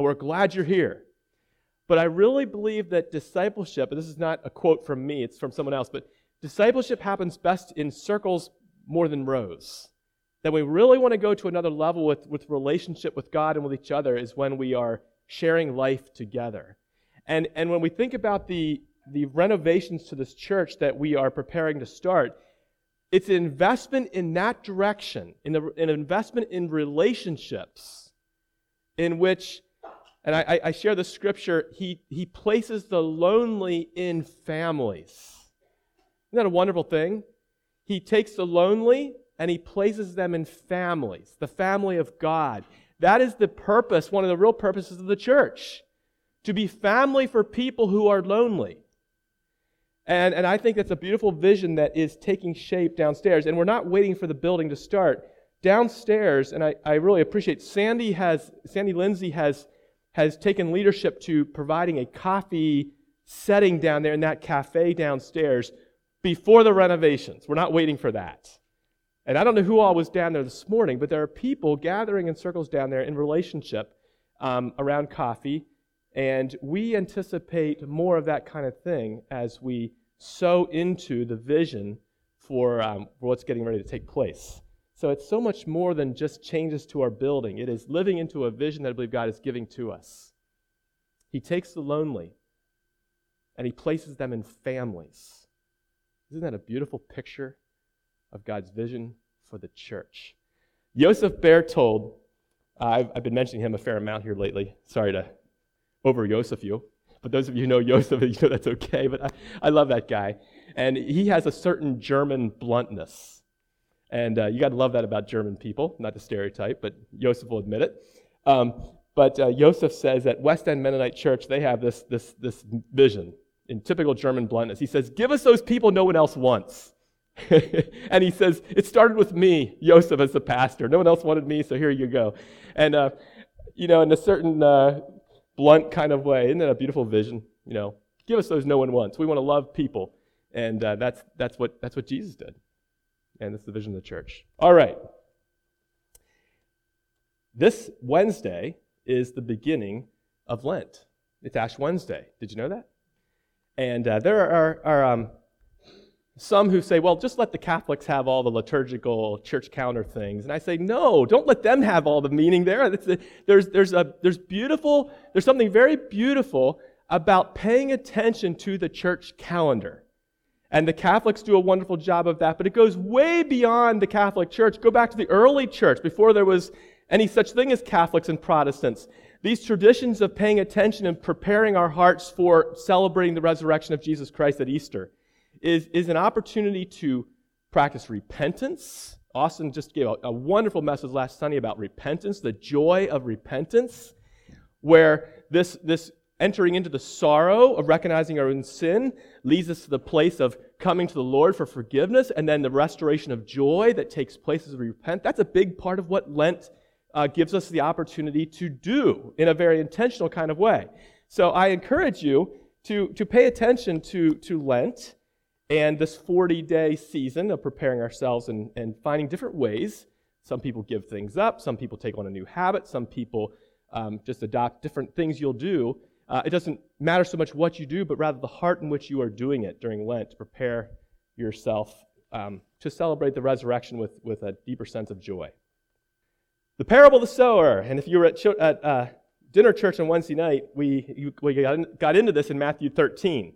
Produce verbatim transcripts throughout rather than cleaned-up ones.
and we're glad you're here. But I really believe that discipleship, and this is not a quote from me, it's from someone else, but discipleship happens best in circles more than rows. That we really want to go to another level with, with relationship with God and with each other is when we are sharing life together. And, and when we think about the, the renovations to this church that we are preparing to start, it's an investment in that direction, in the, an investment in relationships in which, and I, I share the scripture, he, he places the lonely in families. Isn't that a wonderful thing? He takes the lonely and he places them in families, the family of God. That is the purpose, one of the real purposes of the church, to be family for people who are lonely. And, and I think that's a beautiful vision that is taking shape downstairs. And we're not waiting for the building to start. Downstairs, and I, I really appreciate, Sandy has, Sandy Lindsay has, has taken leadership to providing a coffee setting down there in that cafe downstairs before the renovations. We're not waiting for that. And I don't know who all was down there this morning, but there are people gathering in circles down there in relationship um, around coffee, and we anticipate more of that kind of thing as we sow into the vision for, um, for what's getting ready to take place. So it's so much more than just changes to our building. It is living into a vision that I believe God is giving to us. He takes the lonely, and He places them in families. Isn't that a beautiful picture of God's vision for the church? Joseph Berthold, uh, I've, I've been mentioning him a fair amount here lately. Sorry to over-Joseph you, but those of you who know Joseph, you know that's okay, but I, I love that guy. And he has a certain German bluntness. And uh, you got to love that about German people, not to stereotype, but Joseph will admit it. Um, but uh, Joseph says at West End Mennonite Church, they have this, this, this vision in typical German bluntness. He says, give us those people no one else wants. And he says, it started with me, Joseph, as the pastor. No one else wanted me, so here you go. And, uh, you know, in a certain uh, blunt kind of way, isn't that a beautiful vision? You know, give us those no one wants. We want to love people. And uh, that's that's what that's what Jesus did. And that's the vision of the church. All right. This Wednesday is the beginning of Lent. It's Ash Wednesday. Did you know that? And uh, there are, are um, some who say, well, just let the Catholics have all the liturgical church calendar things. And I say, no, don't let them have all the meaning there. A, there's, there's, a, there's beautiful, there's something very beautiful about paying attention to the church calendar. And the Catholics do a wonderful job of that, but it goes way beyond the Catholic Church. Go back to the early church, before there was any such thing as Catholics and Protestants. These traditions of paying attention and preparing our hearts for celebrating the resurrection of Jesus Christ at Easter is, is an opportunity to practice repentance. Austin just gave a, a wonderful message last Sunday about repentance, the joy of repentance, where this, this entering into the sorrow of recognizing our own sin leads us to the place of coming to the Lord for forgiveness, and then the restoration of joy that takes place as we repent. That's a big part of what Lent uh, gives us the opportunity to do in a very intentional kind of way. So I encourage you to, to pay attention to, to Lent and this forty-day season of preparing ourselves and, and finding different ways. Some people give things up. Some people take on a new habit. Some people um, just adopt different things you'll do. Uh, it doesn't matter so much what you do, but rather the heart in which you are doing it during Lent to prepare yourself um, to celebrate the resurrection with, with a deeper sense of joy. The parable of the sower. And if you were at, ch- at uh, dinner church on Wednesday night, we, you, we got, in, got into this in Matthew thirteen.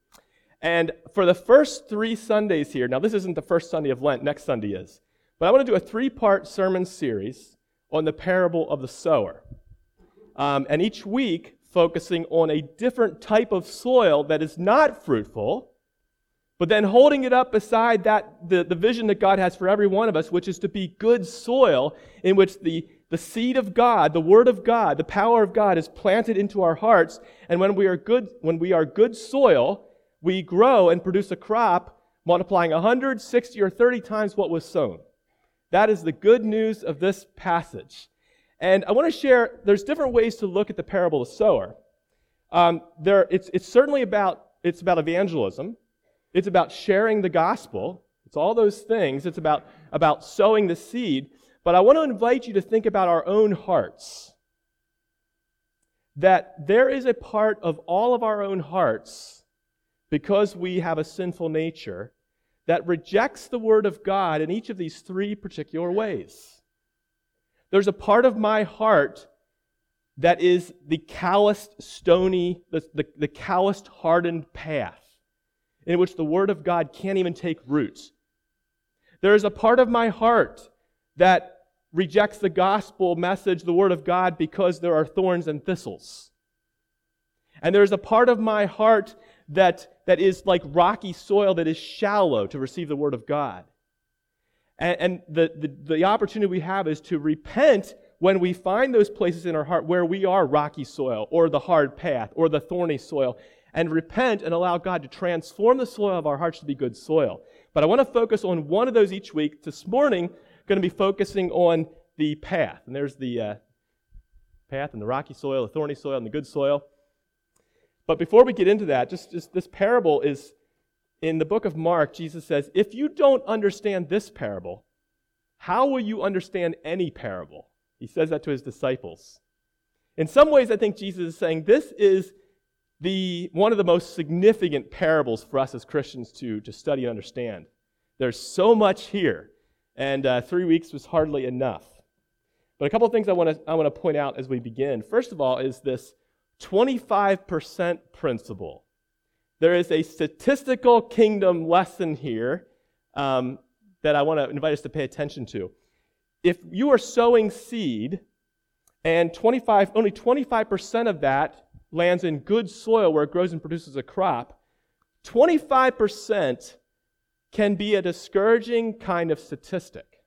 And for the first three Sundays here, now this isn't the first Sunday of Lent, next Sunday is, but I want to do a three-part sermon series on the parable of the sower. Um, and each week, focusing on a different type of soil that is not fruitful, but then holding it up beside that the, the vision that God has for every one of us, which is to be good soil in which the, the seed of God, the Word of God, the power of God is planted into our hearts. And when we are good, when we are good soil, we grow and produce a crop multiplying one hundred, sixty, or thirty times what was sown. That is the good news of this passage. And I want to share, there's different ways to look at the parable of the sower. Um, there, it's, it's certainly about, it's about evangelism. It's about sharing the gospel. It's all those things. It's about, about sowing the seed. But I want to invite you to think about our own hearts. that there is a part of all of our own hearts, because we have a sinful nature, that rejects the Word of God in each of these three particular ways. There's a part of my heart that is the calloused, stony, the, the, the calloused, hardened path in which the Word of God can't even take root. There is a part of my heart that rejects the gospel message, the Word of God, because there are thorns and thistles. And there's a part of my heart that, that is like rocky soil that is shallow to receive the Word of God. And, and the, the, the opportunity we have is to repent when we find those places in our heart where we are rocky soil or the hard path or the thorny soil, and repent and allow God to transform the soil of our hearts to be good soil. But I want to focus on one of those each week. This morning, I'm going to be focusing on the path. And there's the uh, path and the rocky soil, the thorny soil, and the good soil. But before we get into that, just, just this parable is, in the book of Mark, Jesus says, if you don't understand this parable, how will you understand any parable? He says that to his disciples. In some ways, I think Jesus is saying this is the one of the most significant parables for us as Christians to, to study and understand. There's so much here, and uh, three weeks was hardly enough. But a couple of things I want to I want to point out as we begin. First of all is this twenty-five percent principle. There is a statistical kingdom lesson here um, that I want to invite us to pay attention to. If you are sowing seed, and twenty-five, only twenty-five percent of that lands in good soil where it grows and produces a crop, twenty-five percent can be a discouraging kind of statistic.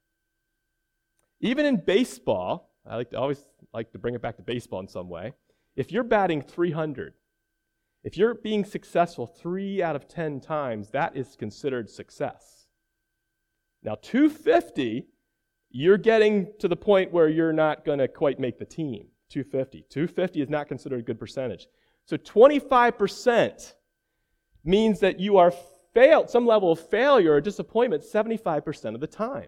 Even in baseball, I like to always like to bring it back to baseball in some way. If you're batting three hundred, if you're being successful three out of ten times, that is considered success. Now, two fifty, you're getting to the point where you're not going to quite make the team. two fifty. two fifty is not considered a good percentage. So twenty-five percent means that you are failed, some level of failure or disappointment seventy-five percent of the time.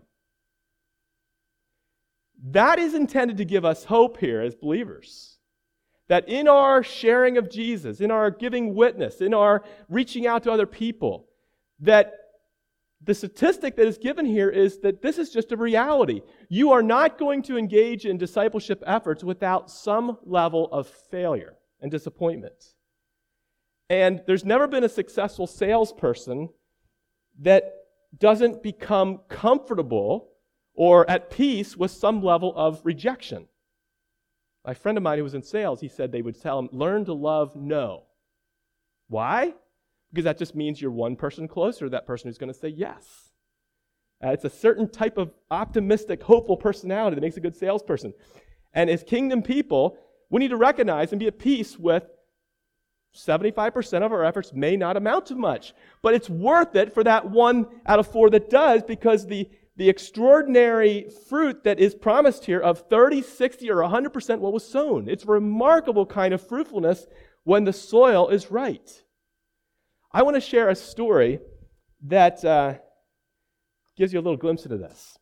That is intended to give us hope here as believers. That in our sharing of Jesus, in our giving witness, in our reaching out to other people, that the statistic that is given here is that this is just a reality. You are not going to engage in discipleship efforts without some level of failure and disappointment. And there's never been a successful salesperson that doesn't become comfortable or at peace with some level of rejection. A friend of mine who was in sales, he said they would tell him, learn to love no. Why? Because that just means you're one person closer to that person who's going to say yes. Uh, it's a certain type of optimistic, hopeful personality that makes a good salesperson. And as kingdom people, we need to recognize and be at peace with seventy-five percent of our efforts may not amount to much. But it's worth it for that one out of four that does, because the, the extraordinary fruit that is promised here of thirty, sixty, or one hundred percent what was sown. It's a remarkable kind of fruitfulness when the soil is right. I want to share a story that uh, gives you a little glimpse into this.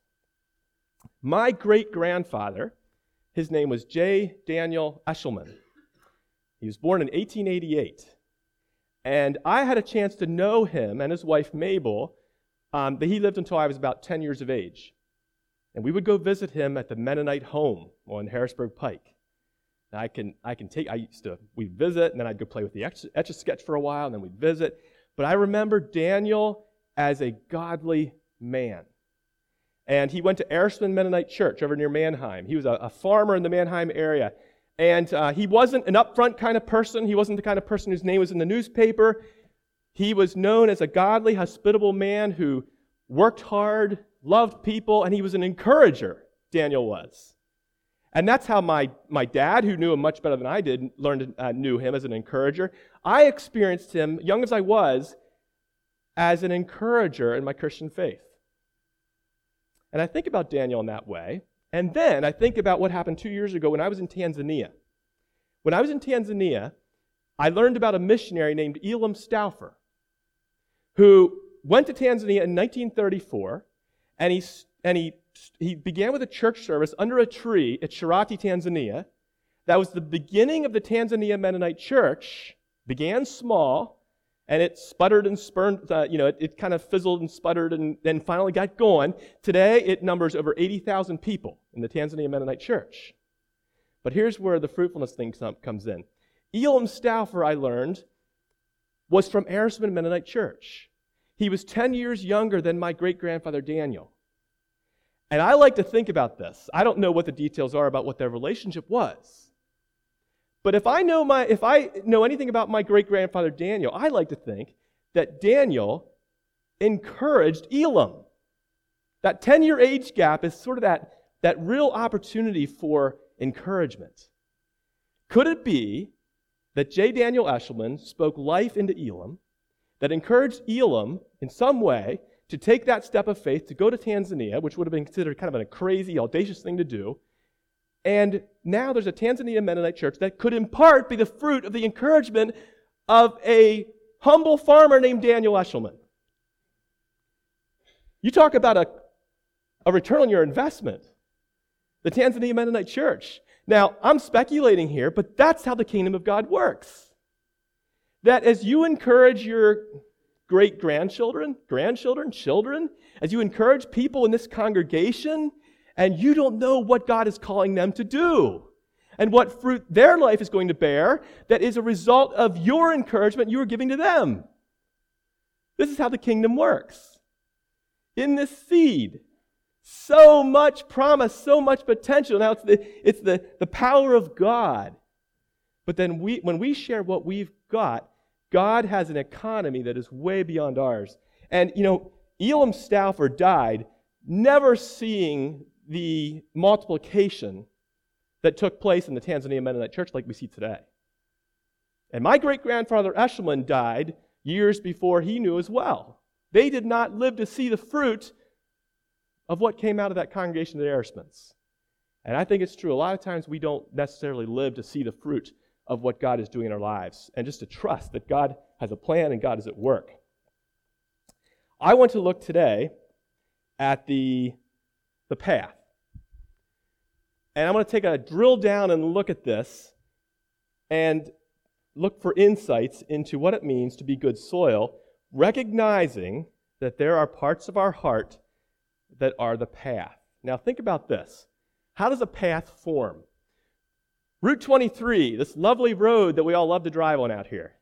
My great-grandfather, his name was J. Daniel Eshelman. He was born in eighteen eighty-eight. And I had a chance to know him and his wife Mabel, um, that he lived until I was about ten years of age. And we would go visit him at the Mennonite home on Harrisburg Pike. And I can I can take, I used to, we'd visit, and then I'd go play with the Etch-a-Sketch for a while, and then we'd visit. But I remember Daniel as a godly man. And he went to Ersman Mennonite Church over near Mannheim. He was a, a farmer in the Mannheim area. And uh, he wasn't an upfront kind of person. He wasn't the kind of person whose name was in the newspaper. He was known as a godly, hospitable man who worked hard, loved people, and he was an encourager, Daniel was. And that's how my, my dad, who knew him much better than I did, learned uh, knew him as an encourager. I experienced him, young as I was, as an encourager in my Christian faith. And I think about Daniel in that way. And then I think about what happened two years ago when I was in Tanzania. When I was in Tanzania, I learned about a missionary named Elam Stauffer, who went to Tanzania in nineteen thirty-four, and he and he he began with a church service under a tree at Shirati, Tanzania. That was the beginning of the Tanzania Mennonite Church. Began small, and it sputtered and spurned, uh, you know, it, it kind of fizzled and sputtered and then finally got going. Today, it numbers over eighty thousand people in the Tanzania Mennonite Church. But here's where the fruitfulness thing comes in. Elam Stauffer, I learned, was from Arisman Mennonite Church. He was ten years younger than my great-grandfather Daniel. And I like to think about this. I don't know what the details are about what their relationship was. But if I know my if I know anything about my great-grandfather Daniel, I like to think that Daniel encouraged Elam. That ten-year age gap is sort of that, that real opportunity for encouragement. Could it be that J. Daniel Eshelman spoke life into Elam, that encouraged Elam in some way to take that step of faith, to go to Tanzania, which would have been considered kind of a crazy, audacious thing to do, and now there's a Tanzania Mennonite church that could in part be the fruit of the encouragement of a humble farmer named Daniel Eshelman. You talk about a, a return on your investment. The Tanzania Mennonite Church. Now, I'm speculating here, but that's how the kingdom of God works. That as you encourage your great-grandchildren, grandchildren, children, as you encourage people in this congregation, and you don't know what God is calling them to do, and what fruit their life is going to bear, that is a result of your encouragement you are giving to them. This is how the kingdom works. In this seed, so much promise, so much potential. Now, it's the, it's the, the power of God. But then we, when we share what we've got, God has an economy that is way beyond ours. And, you know, Elam Stauffer died never seeing the multiplication that took place in the Tanzania Mennonite Church like we see today. And my great-grandfather Eshelman died years before he knew as well. They did not live to see the fruit of what came out of that congregation at Arisman's. And I think it's true. A lot of times we don't necessarily live to see the fruit of what God is doing in our lives, and just to trust that God has a plan and God is at work. I want to look today at the, the path. And I'm going to take a drill down and look at this and look for insights into what it means to be good soil, recognizing that there are parts of our heart that are the path. Now think about this. How does a path form? Route twenty-three, this lovely road that we all love to drive on out here.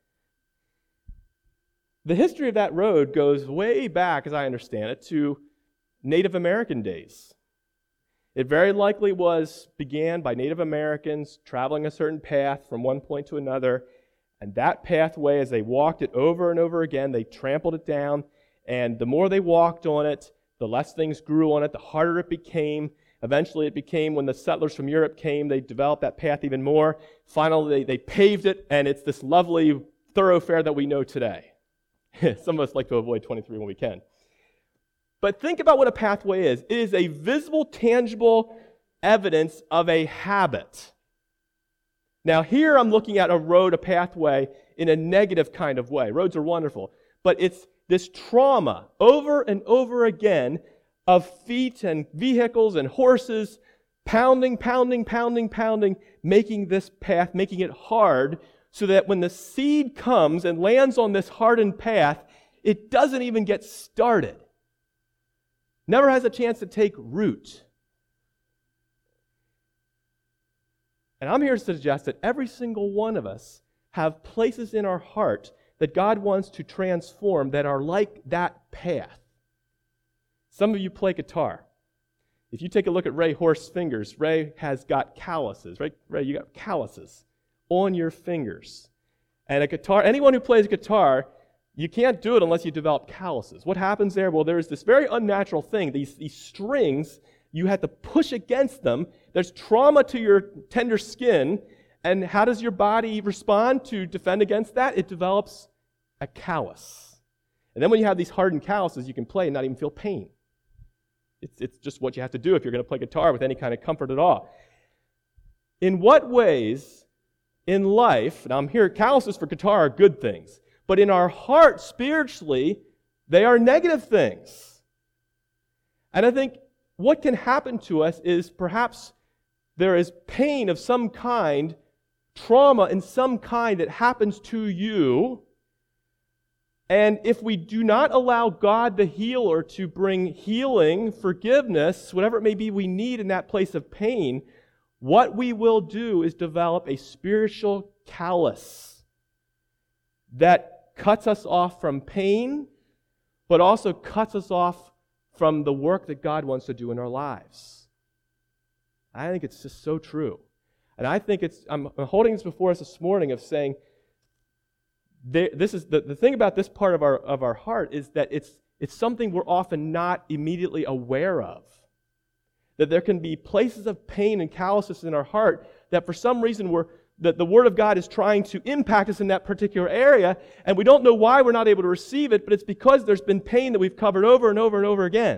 The history of that road goes way back, as I understand it, to Native American days. It very likely was began by Native Americans traveling a certain path from one point to another, and that pathway, as they walked it over and over again, they trampled it down, and the more they walked on it, the less things grew on it, the harder it became. Eventually it became, when the settlers from Europe came, they developed that path even more. Finally, they, they paved it, and it's this lovely thoroughfare that we know today. Some of us like to avoid twenty-three when we can. But think about what a pathway is. It is a visible, tangible evidence of a habit. Now here I'm looking at a road, a pathway, in a negative kind of way. Roads are wonderful. But it's this trauma over and over again of feet and vehicles and horses pounding, pounding, pounding, pounding, making this path, making it hard, so that when the seed comes and lands on this hardened path, it doesn't even get started. Never has a chance to take root. And I'm here to suggest that every single one of us have places in our heart that God wants to transform that are like that path. Some of you play guitar. If you take a look at Ray Horst's fingers, Ray has got calluses, right? Ray, you got calluses on your fingers. And a guitar, anyone who plays guitar, you can't do it unless you develop calluses. What happens there? Well, there's this very unnatural thing. These, these strings, you have to push against them. There's trauma to your tender skin. And how does your body respond to defend against that? It develops a callus. And then when you have these hardened calluses, you can play and not even feel pain. It's, it's just what you have to do if you're going to play guitar with any kind of comfort at all. In what ways in life, and I'm here, calluses for guitar are good things, but in our heart, spiritually, they are negative things. And I think what can happen to us is perhaps there is pain of some kind, trauma in some kind that happens to you, and if we do not allow God the healer to bring healing, forgiveness, whatever it may be we need in that place of pain, what we will do is develop a spiritual callus that cuts us off from pain, but also cuts us off from the work that God wants to do in our lives. I think it's just so true. And I think it's, I'm holding this before us this morning of saying, there, this is the, the thing about this part of our of our heart is that it's it's something we're often not immediately aware of. That there can be places of pain and callousness in our heart that for some reason we're that the Word of God is trying to impact us in that particular area, and we don't know why we're not able to receive it, but it's because there's been pain that we've covered over and over and over again.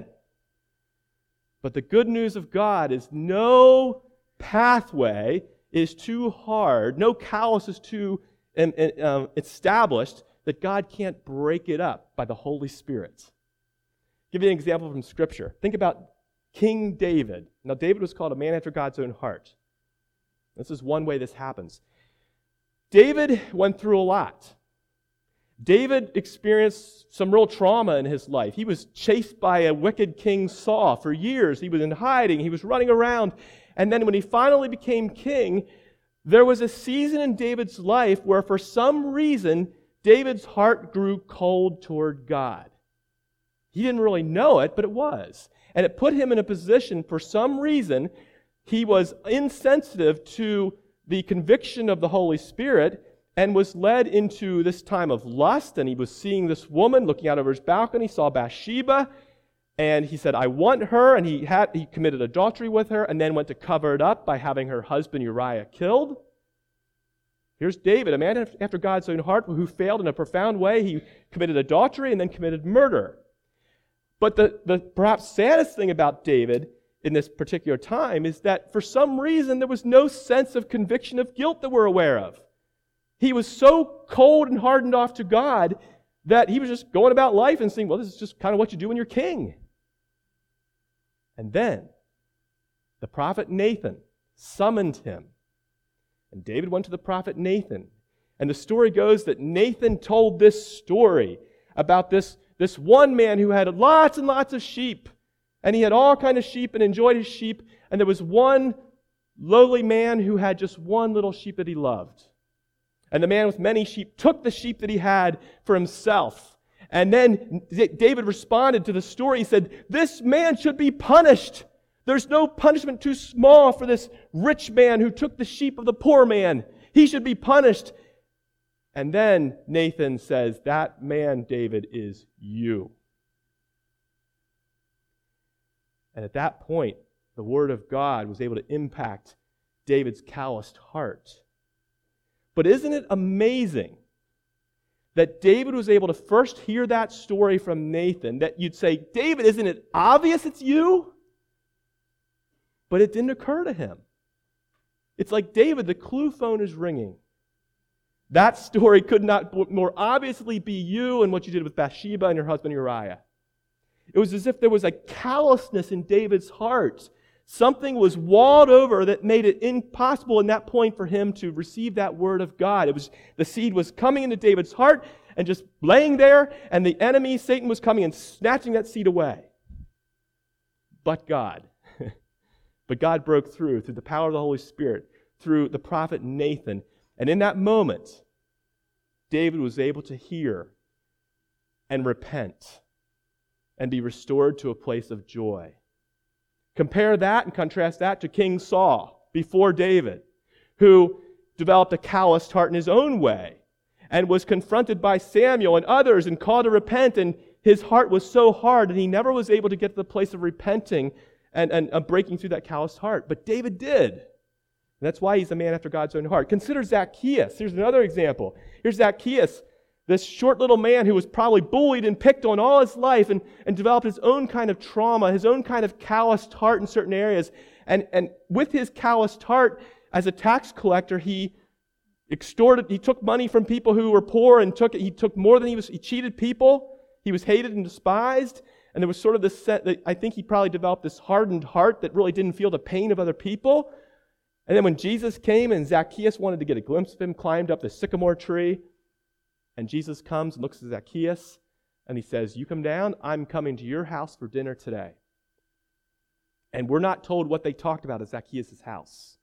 But the good news of God is no pathway is too hard, no callus is too um, um, established that God can't break it up by the Holy Spirit. I'll give you an example from Scripture. Think about King David. Now, David was called a man after God's own heart. This is one way this happens. David went through a lot. David experienced some real trauma in his life. He was chased by a wicked king Saul for years. He was in hiding. He was running around. And then when he finally became king, there was a season in David's life where for some reason, David's heart grew cold toward God. He didn't really know it, but it was. And it put him in a position, for some reason, he was insensitive to the conviction of the Holy Spirit and was led into this time of lust, and he was seeing this woman looking out over his balcony, saw Bathsheba, and he said, I want her, and he had he committed adultery with her, and then went to cover it up by having her husband Uriah killed. Here's David, a man after God's own heart who failed in a profound way. He committed adultery and then committed murder. But the, the perhaps saddest thing about David in this particular time is that for some reason there was no sense of conviction of guilt that we're aware of. He was so cold and hardened off to God that he was just going about life and saying, well, this is just kind of what you do when you're king. And then the prophet Nathan summoned him. And David went to the prophet Nathan. And the story goes that Nathan told this story about this, this one man who had lots and lots of sheep. And he had all kinds of sheep and enjoyed his sheep. And there was one lowly man who had just one little sheep that he loved. And the man with many sheep took the sheep that he had for himself. And then David responded to the story. He said, this man should be punished. There's no punishment too small for this rich man who took the sheep of the poor man. He should be punished. And then Nathan says, that man, David, is you. And at that point, the Word of God was able to impact David's calloused heart. But isn't it amazing that David was able to first hear that story from Nathan, that you'd say, David, isn't it obvious it's you? But it didn't occur to him. It's like, David, the clue phone is ringing. That story could not more obviously be you and what you did with Bathsheba and your husband Uriah. It was as if there was a callousness in David's heart. Something was walled over that made it impossible in that point for him to receive that word of God. It was the seed was coming into David's heart and just laying there, and the enemy, Satan, was coming and snatching that seed away. But God. But God broke through through the power of the Holy Spirit, through the prophet Nathan. And in that moment, David was able to hear and repent and be restored to a place of joy. Compare that and contrast that to King Saul before David, who developed a calloused heart in his own way and was confronted by Samuel and others and called to repent, and his heart was so hard that he never was able to get to the place of repenting and, and, and breaking through that calloused heart. But David did. And that's why he's a man after God's own heart. Consider Zacchaeus. Here's another example. Here's Zacchaeus, this short little man who was probably bullied and picked on all his life and, and developed his own kind of trauma, his own kind of calloused heart in certain areas. And, and with his calloused heart, as a tax collector, he extorted, he took money from people who were poor and took it. He took more than he was, he cheated people. He was hated and despised. And there was sort of this set that I think he probably developed this hardened heart that really didn't feel the pain of other people. And then when Jesus came and Zacchaeus wanted to get a glimpse of him, climbed up the sycamore tree, and Jesus comes and looks at Zacchaeus, and he says, you come down, I'm coming to your house for dinner today. And we're not told what they talked about at Zacchaeus' house.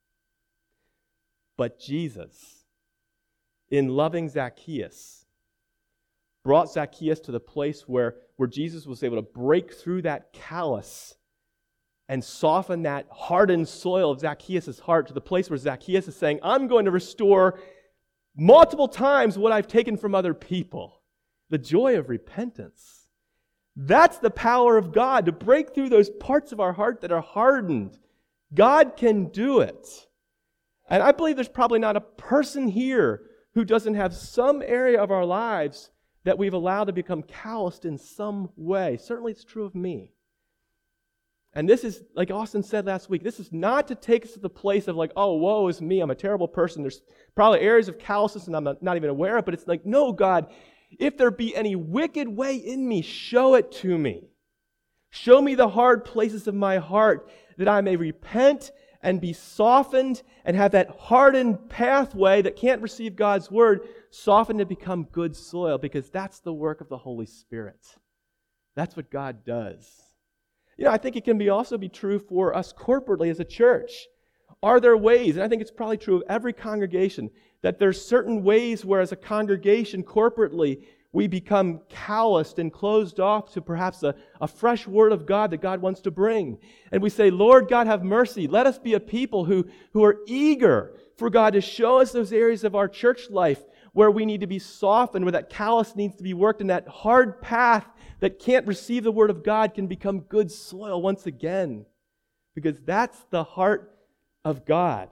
But Jesus, in loving Zacchaeus, brought Zacchaeus to the place where, where Jesus was able to break through that callous and soften that hardened soil of Zacchaeus' heart to the place where Zacchaeus is saying, I'm going to restore multiple times what I've taken from other people. The joy of repentance. That's the power of God, to break through those parts of our heart that are hardened. God can do it. And I believe there's probably not a person here who doesn't have some area of our lives that we've allowed to become calloused in some way. Certainly it's true of me. And this is, like Austin said last week, this is not to take us to the place of like, oh, woe is me, I'm a terrible person. There's probably areas of callousness and I'm not, not even aware of, but it's like, no, God, if there be any wicked way in me, show it to me. Show me the hard places of my heart that I may repent and be softened and have that hardened pathway that can't receive God's word softened to become good soil, because that's the work of the Holy Spirit. That's what God does. You know, I think it can be also be true for us corporately as a church. Are there ways, and I think it's probably true of every congregation, that there's certain ways where as a congregation corporately we become calloused and closed off to perhaps a, a fresh word of God that God wants to bring. And we say, Lord God, have mercy. Let us be a people who, who are eager for God to show us those areas of our church life where we need to be softened, where that callous needs to be worked, and that hard path that can't receive the word of God can become good soil once again. Because that's the heart of God.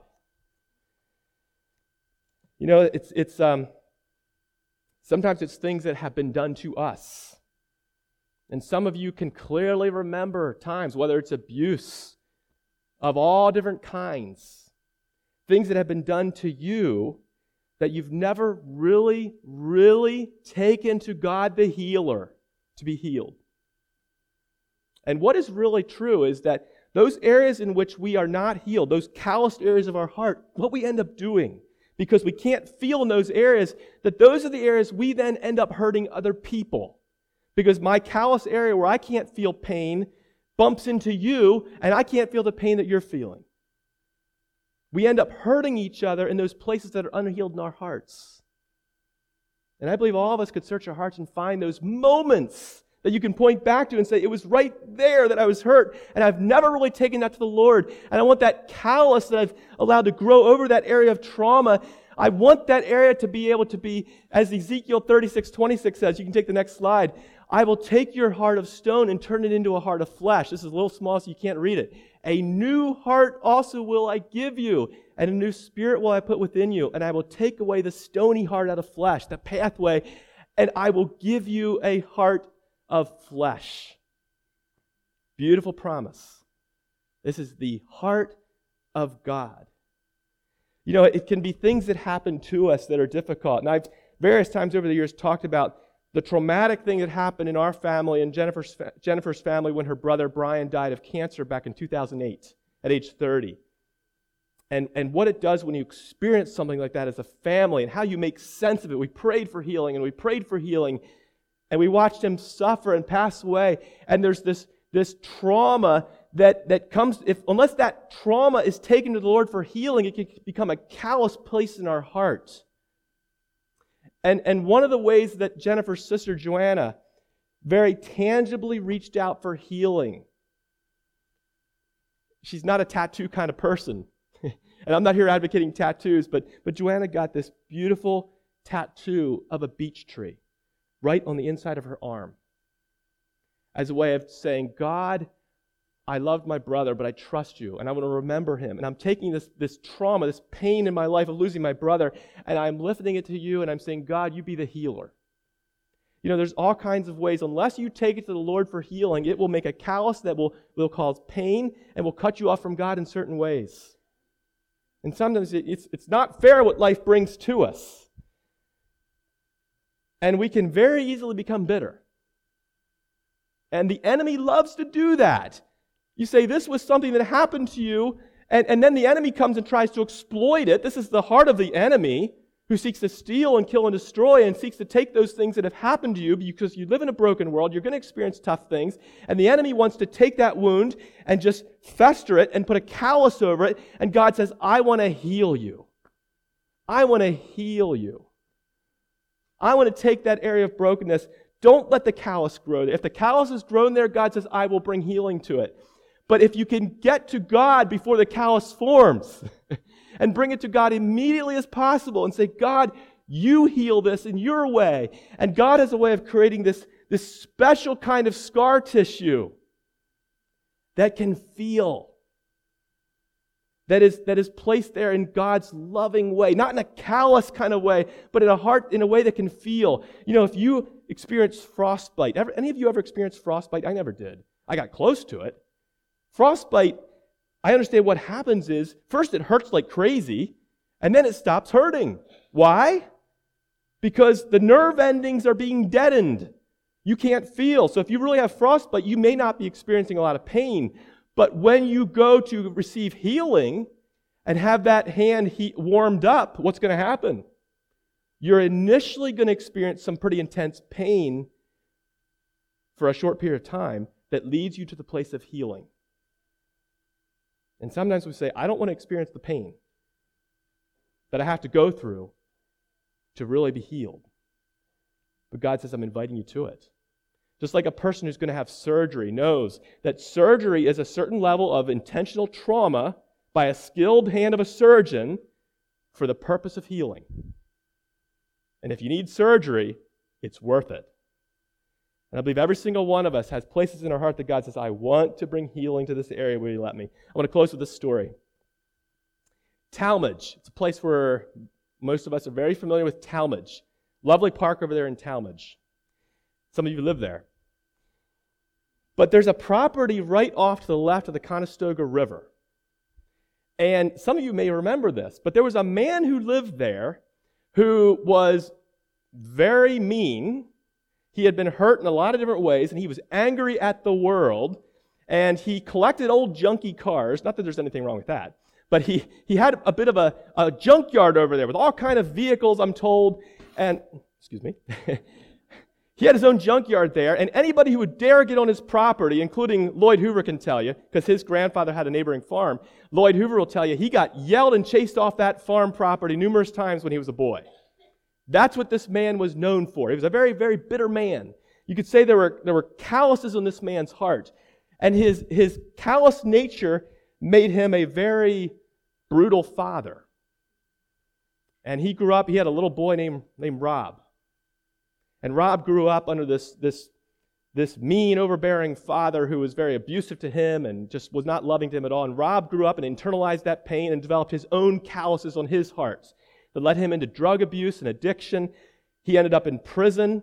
You know, it's it's um sometimes it's things that have been done to us. And some of you can clearly remember times, whether it's abuse of all different kinds, things that have been done to you that you've never really, really taken to God the healer to be healed. And what is really true is that those areas in which we are not healed, those calloused areas of our heart, what we end up doing, because we can't feel in those areas, that those are the areas we then end up hurting other people. Because my callous area where I can't feel pain bumps into you, and I can't feel the pain that you're feeling. We end up hurting each other in those places that are unhealed in our hearts. And I believe all of us could search our hearts and find those moments that you can point back to and say, it was right there that I was hurt, and I've never really taken that to the Lord. And I want that callus that I've allowed to grow over that area of trauma, I want that area to be able to be, as Ezekiel thirty-six twenty-six says, you can take the next slide, I will take your heart of stone and turn it into a heart of flesh. This is a little small so you can't read it. A new heart also will I give you, and a new spirit will I put within you, and I will take away the stony heart out of flesh, the pathway, and I will give you a heart of flesh. Beautiful promise. This is the heart of God. You know, it can be things that happen to us that are difficult. And I've various times over the years talked about the traumatic thing that happened in our family and Jennifer's, Jennifer's family when her brother Brian died of cancer back in two thousand eight at age thirty. And, and what it does when you experience something like that as a family and how you make sense of it. We prayed for healing and we prayed for healing and we watched him suffer and pass away. And there's this, this trauma that, that comes, if unless that trauma is taken to the Lord for healing, it can become a callous place in our heart. And, and one of the ways that Jennifer's sister Joanna very tangibly reached out for healing, she's not a tattoo kind of person. And I'm not here advocating tattoos, but, but Joanna got this beautiful tattoo of a beech tree right on the inside of her arm as a way of saying, God, I loved my brother, but I trust you, and I want to remember him. And I'm taking this, this trauma, this pain in my life of losing my brother, and I'm lifting it to you, and I'm saying, God, you be the healer. You know, there's all kinds of ways. Unless you take it to the Lord for healing, it will make a callus that will, will cause pain and will cut you off from God in certain ways. And sometimes it's, it's not fair what life brings to us. And we can very easily become bitter. And the enemy loves to do that. You say, this was something that happened to you, And, and then the enemy comes and tries to exploit it. This is the heart of the enemy, who seeks to steal and kill and destroy and seeks to take those things that have happened to you because you live in a broken world. You're going to experience tough things. And the enemy wants to take that wound and just fester it and put a callus over it. And God says, I want to heal you. I want to heal you. I want to take that area of brokenness. Don't let the callus grow there. If the callus has grown there, God says, I will bring healing to it. But if you can get to God before the callus forms and bring it to God immediately as possible and say, God, you heal this in your way. And God has a way of creating this, this special kind of scar tissue that can feel, that is, that is placed there in God's loving way, not in a callous kind of way, but in a heart, in a way that can feel. You know, if you experience frostbite, ever, any of you ever experienced frostbite? I never did. I got close to it. Frostbite, I understand what happens is, first it hurts like crazy, and then it stops hurting. Why? Because the nerve endings are being deadened. You can't feel. So if you really have frostbite, you may not be experiencing a lot of pain. But when you go to receive healing and have that hand heat warmed up, what's going to happen? You're initially going to experience some pretty intense pain for a short period of time that leads you to the place of healing. And sometimes we say, I don't want to experience the pain that I have to go through to really be healed. But God says, I'm inviting you to it. Just like a person who's going to have surgery knows that surgery is a certain level of intentional trauma by a skilled hand of a surgeon for the purpose of healing. And if you need surgery, it's worth it. And I believe every single one of us has places in our heart that God says, I want to bring healing to this area where you let me. I want to close with this story. Talmadge. It's a place where most of us are very familiar with Talmadge. Lovely park over there in Talmadge. Some of you live there. But there's a property right off to the left of the Conestoga River. And some of you may remember this, but there was a man who lived there who was very mean. He had been hurt in a lot of different ways, and he was angry at the world, and he collected old junky cars. Not that there's anything wrong with that, but he, he had a bit of a, a junkyard over there with all kind of vehicles, I'm told, and, excuse me, he had his own junkyard there, and anybody who would dare get on his property, including Lloyd Hoover can tell you, because his grandfather had a neighboring farm, Lloyd Hoover will tell you he got yelled and chased off that farm property numerous times when he was a boy. That's what this man was known for. He was a very, very bitter man. You could say there were, there were calluses on this man's heart. And his, his callous nature made him a very brutal father. And he grew up, he had a little boy named, named Rob. And Rob grew up under this, this, this mean, overbearing father who was very abusive to him and just was not loving to him at all. And Rob grew up and internalized that pain and developed his own calluses on his heart that led him into drug abuse and addiction. He ended up in prison.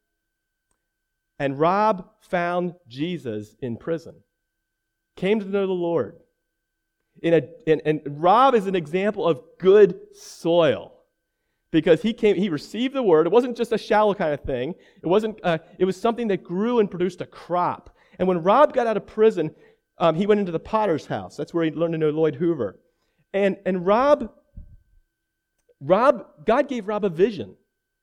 And Rob found Jesus in prison. Came to know the Lord. In a, in, and Rob is an example of good soil. Because he came, he received the word. It wasn't just a shallow kind of thing. It wasn't. Uh, it was something that grew and produced a crop. And when Rob got out of prison, um, he went into the potter's house. That's where he learned to know Lloyd Hoover. And and Rob, Rob, God gave Rob a vision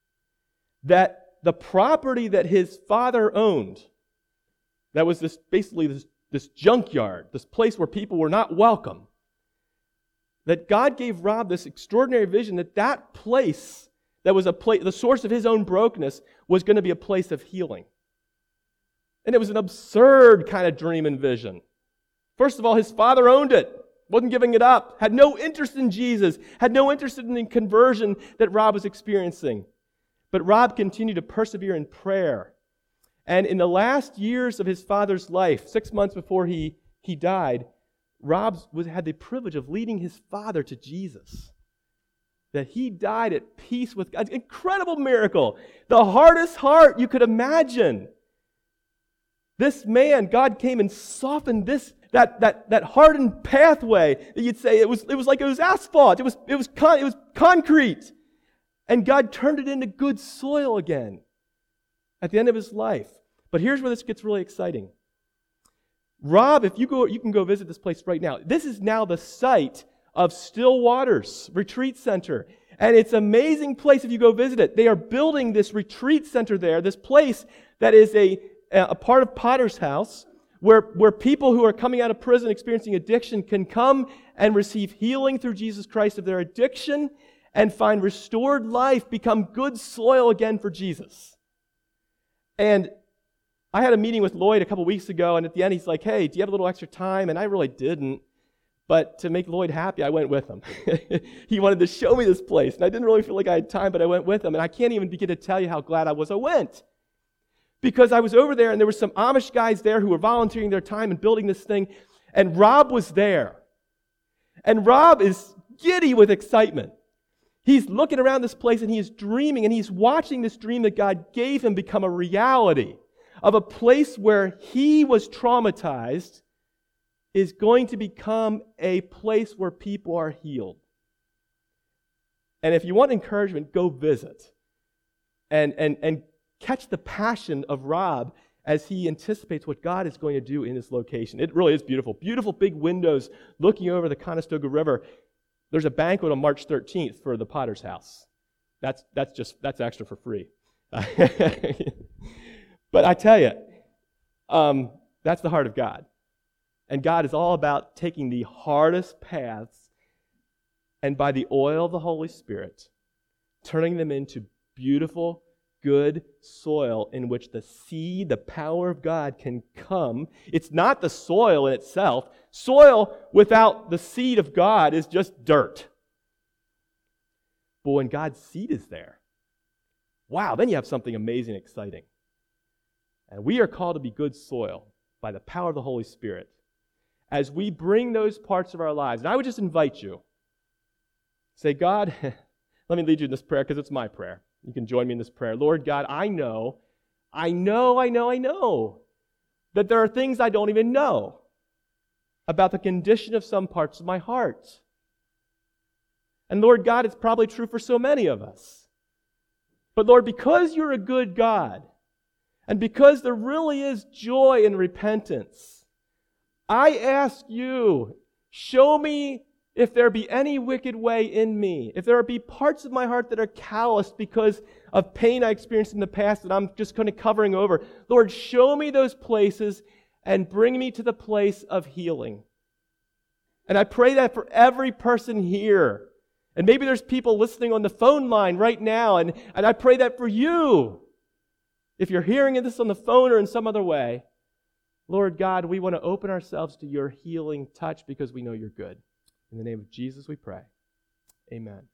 that the property that his father owned, that was this basically this, this junkyard, this place where people were not welcome, that God gave Rob this extraordinary vision that that place that was a place, the source of his own brokenness, was going to be a place of healing. And it was an absurd kind of dream and vision. First of all, his father owned it, wasn't giving it up, had no interest in Jesus, had no interest in the conversion that Rob was experiencing. But Rob continued to persevere in prayer. And in the last years of his father's life, six months before he, he died, Rob was, had the privilege of leading his father to Jesus. That he died at peace with God. Incredible miracle. The hardest heart you could imagine. This man, God came and softened this, that, that, that hardened pathway that you'd say it was, it was like it was asphalt. It was, it was, con, it was concrete. And God turned it into good soil again at the end of his life. But here's where this gets really exciting. Rob, if you go, you can go visit this place right now. This is now the site of Still Waters Retreat Center. And it's an amazing place if you go visit it. They are building this retreat center there, this place that is a, a part of Potter's House, where, where people who are coming out of prison experiencing addiction can come and receive healing through Jesus Christ of their addiction and find restored life, become good soil again for Jesus. And I had a meeting with Lloyd a couple weeks ago, and at the end he's like, hey, do you have a little extra time? And I really didn't. But to make Lloyd happy, I went with him. He wanted to show me this place, and I didn't really feel like I had time, but I went with him. And I can't even begin to tell you how glad I was I went. Because I was over there, and there were some Amish guys there who were volunteering their time and building this thing, and Rob was there. And Rob is giddy with excitement. He's looking around this place, and he is dreaming, and he's watching this dream that God gave him become a reality of a place where he was traumatized is going to become a place where people are healed. And if you want encouragement, go visit. And, and, and catch the passion of Rob as he anticipates what God is going to do in this location. It really is beautiful. Beautiful big windows looking over the Conestoga River. There's a banquet on March thirteenth for the Potter's House. That's, that's just, that's extra for free. But I tell you, um, that's the heart of God. And God is all about taking the hardest paths and by the oil of the Holy Spirit, turning them into beautiful, good soil in which the seed, the power of God can come. It's not the soil in itself. Soil without the seed of God is just dirt. But when God's seed is there, wow, then you have something amazing, exciting. And we are called to be good soil by the power of the Holy Spirit as we bring those parts of our lives. And I would just invite you, say, God, let me lead you in this prayer because it's my prayer. You can join me in this prayer. Lord God, I know, I know, I know, I know that there are things I don't even know about the condition of some parts of my heart. And Lord God, it's probably true for so many of us. But Lord, because you're a good God, and because there really is joy in repentance, I ask you, show me if there be any wicked way in me, if there be parts of my heart that are calloused because of pain I experienced in the past that I'm just kind of covering over. Lord, show me those places and bring me to the place of healing. And I pray that for every person here. And maybe there's people listening on the phone line right now, and, and I pray that for you. If you're hearing this on the phone or in some other way, Lord God, we want to open ourselves to your healing touch because we know you're good. In the name of Jesus we pray. Amen.